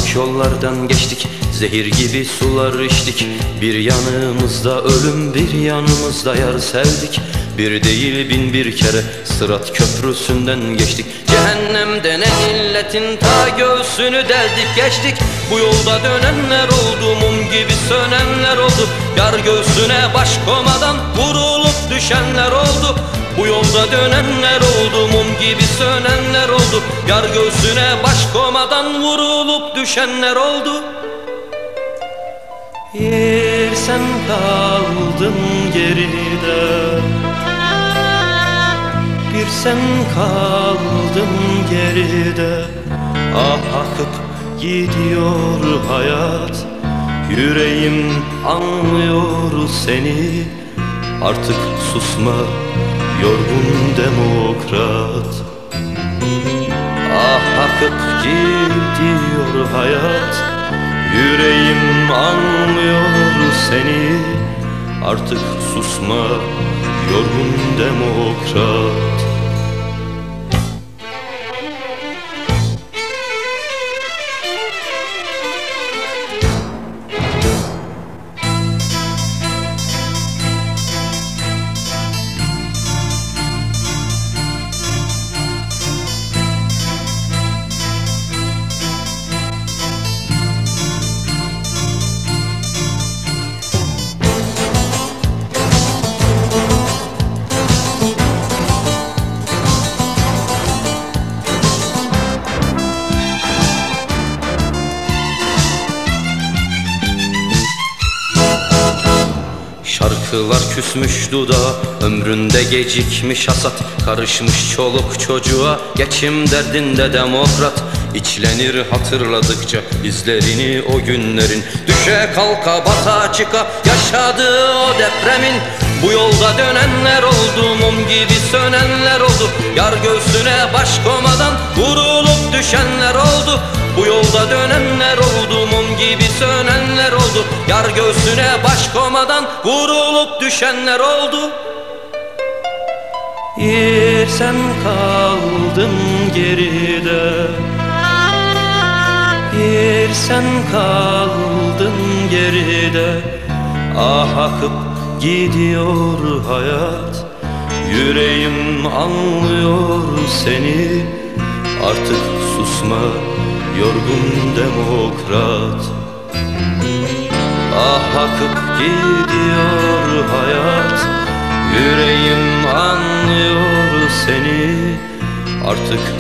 Yanlış yollardan geçtik, zehir gibi sular içtik. Bir yanımızda ölüm, bir yanımızda yar sevdik. Bir değil bin bir kere Sırat köprüsünden geçtik. Cehennem denen illetin ta göğsünü deldik geçtik. Bu yolda dönenler oldu, mum gibi sönenler oldu. Yar göğsüne baş komadan vurulup düşenler oldu. Bu yolda dönenler oldu, mum gibi sönenler oldu. Yar göğsüne baş komadan vurulup düşenler oldu. Bir sen kaldın geride, bir sen kaldın geride. Ah akıp gidiyor hayat, yüreğim anlıyor seni. Artık susma yorgun demokrat. Ah akıp gidiyor hayat, yüreğim anlıyor seni. Artık susma yorgun demokrat. Şarkılar küsmüş dudağa, ömründe gecikmiş hasat. Karışmış çoluk çocuğa, geçim derdinde demokrat. İçlenir hatırladıkça izlerini o günlerin. Düşe kalka bata çıka yaşadığı o depremin. Bu yolda dönenler oldu, mum gibi sönenler oldu. Yar göğsüne baş komadan vurulup düşenler oldu. Bu yolda dönenler oldu, mum gibi sönenler oldu. Yar göğsüne baş komadan vurulup düşenler oldu. Bir sen kaldın geride, bir sen kaldın geride. Ah akıp gidiyor hayat, yüreğim anlıyor seni. Artık susma yorgun demokrat. Ah akıp gidiyor hayat, yüreğim anlıyor seni. Artık